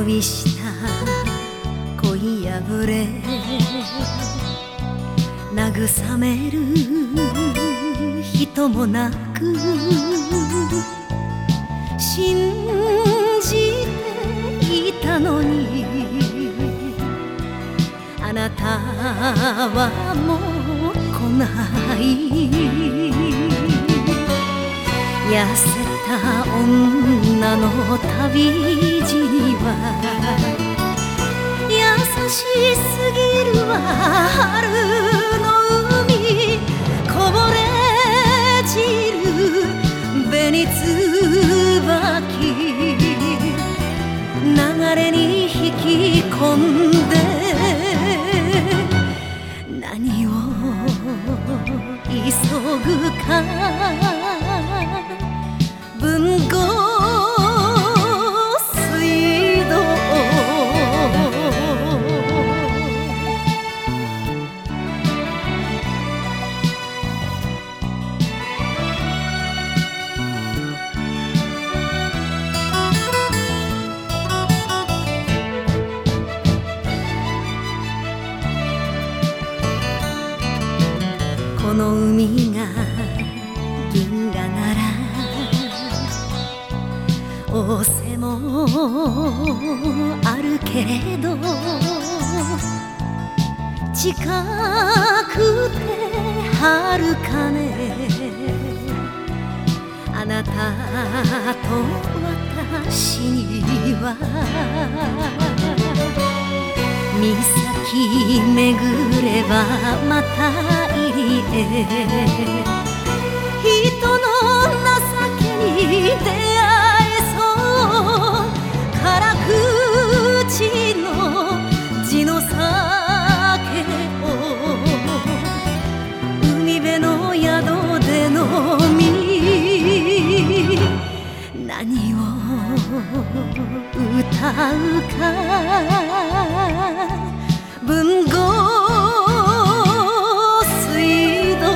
伸びした恋破れ慰める人もなく信じていたのにあなたはもう来ない痩せた女の旅路には優しすぎるわ春の海こぼれ散る紅椿流れに引き込んで何を急ぐか文豪水道この海が銀河なら仰せもあるけれど近くて遥かねあなたと私には岬巡ればまた入りへ人の情けに出会えそう辛口の地の酒を海辺の宿で飲み何を歌うか文豪水道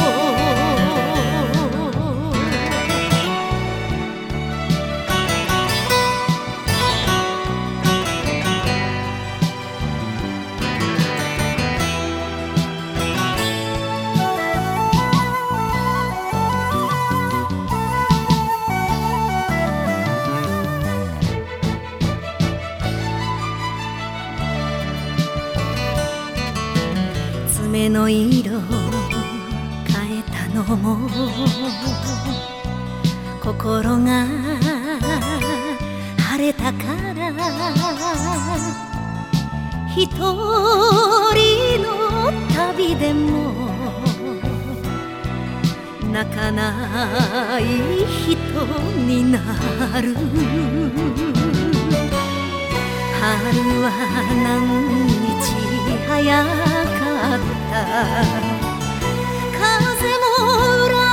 爪の色変えたのも心が晴れたから一人の旅でも泣かない人になる春は何日早かった風も裏